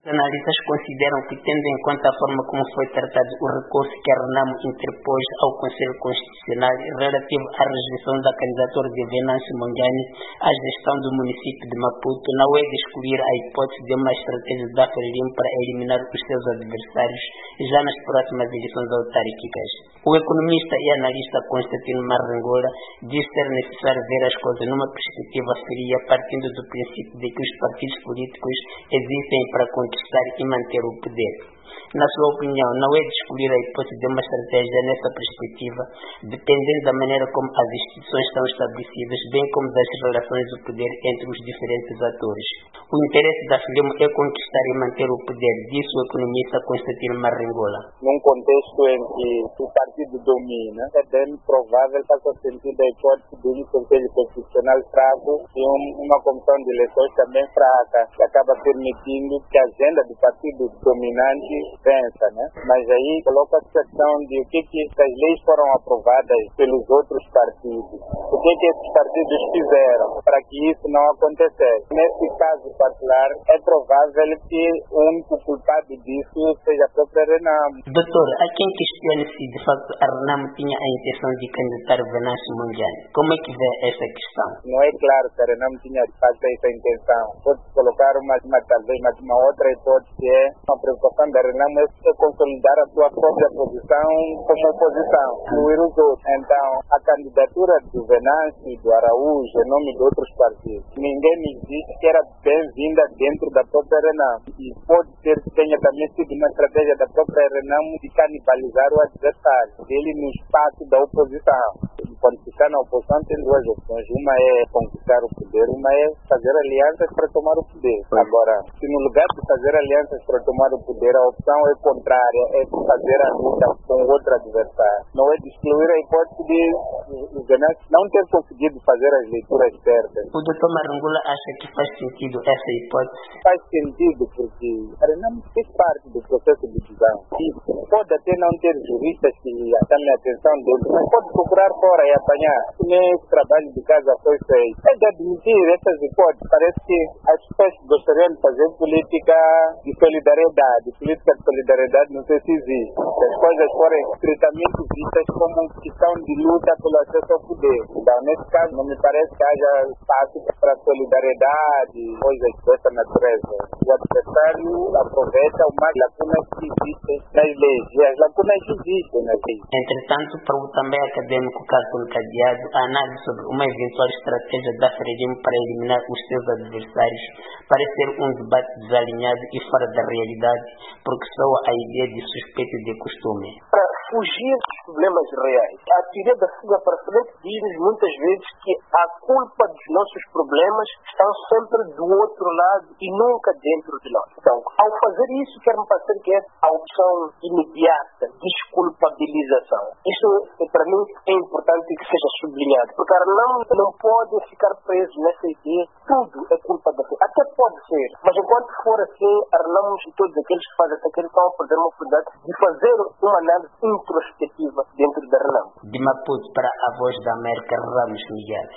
Analistas consideram que, tendo em conta a forma como foi tratado o recurso que a Renamo interpôs ao Conselho Constitucional relativo à rejeição da candidatura de Venâncio Mondlane à gestão do município de Maputo, não é de excluir a hipótese de uma estratégia da Frelimo para eliminar os seus adversários já nas próximas eleições autárquicas. O economista e analista Constantino Marrangola diz ser necessário ver as coisas numa perspectiva fria, partindo do princípio de que os partidos políticos existem para conquistar e manter o poder. Na sua opinião, não é de excluir a hipótese de uma estratégia nessa perspectiva, dependendo da maneira como as instituições estão estabelecidas, bem como das relações do poder entre os diferentes atores. O interesse da Frelimo é conquistar e manter o poder, disse o economista Constantino Marrangola. Num contexto em que o partido domina, é bem provável que faça sentido a hipótese de um Conselho Constitucional fraco e uma comissão de eleições também fraca, que acaba permitindo que a agenda do partido dominante vença, né? Mas aí coloca a questão de o que as leis foram aprovadas pelos outros partidos. O que esses partidos fizeram para que isso não acontecesse. Nesse caso particular, é provável que o único culpado disso seja a própria Renamo. Doutor, há quem questione se de facto a Renamo tinha a intenção de candidatar Venâncio Mondlane. Como é que vê essa questão? Não é claro que a Renamo tinha de facto essa intenção. Pode colocar talvez uma outra hipótese, é uma preocupação da Renamo é consolidar a sua própria posição como oposição, incluir os outros. Então, a candidatura do Venâncio e do Araújo, em nome de outros partidos, ninguém me disse que era bem-vinda dentro da própria Renamo. E pode ser que tenha também sido uma estratégia da própria Renamo de canibalizar o adversário, dele no espaço da oposição. Quando ficar na oposição tem duas opções. Uma é conquistar o poder, uma é fazer alianças para tomar o poder. Agora, se no lugar de fazer alianças para tomar o poder, a opção é contrária, é fazer a luta com outro adversário. Não é de excluir a hipótese de o Venâncio não ter conseguido fazer as leituras certas. O Dr. Marrangola acha que faz sentido essa hipótese? Faz sentido porque a Renamo fez parte do processo de decisão. E pode até não ter juristas que chamem a atenção dele, mas pode procurar fora e apanhar. Nem esse trabalho de casa foi feito. É de admitir essas hipóteses. Parece que as pessoas gostariam de fazer política de solidariedade. Política de solidariedade não sei se existe. Se as coisas forem estritamente vistas como questão de luta pelo acesso ao poder. Então, nesse caso, não me parece que haja espaço para solidariedade, coisas dessa natureza. O adversário aproveita uma lacunas que existem nas leis. E as lacunas existem nas leis. Entretanto, para o também acadêmico Carlos Cadeado, a análise sobre uma eventual estratégia da Frelimo para eliminar os seus adversários parece ser um debate desalinhado e fora da realidade, porque soa a ideia de suspeito de costume. Para fugir dos problemas reais, a teoria da fuga para frente diz muitas vezes que a culpa dos nossos problemas estão sempre do outro lado e nunca dentro de nós. Então, ao fazer isso, quero-me parecer que é a opção imediata, desculpabilização. Isso, para mim, é importante que seja sublinhado, porque a Renamo não pode ficar preso nessa ideia, tudo é culpa da fuga. Até pode ser, mas enquanto for assim, a Renamo e todos aqueles que fazem essa questão vão perder uma oportunidade de fazer uma análise introspectiva dentro da Renamo. De Maputo para a Voz da América, Ramos Miguel.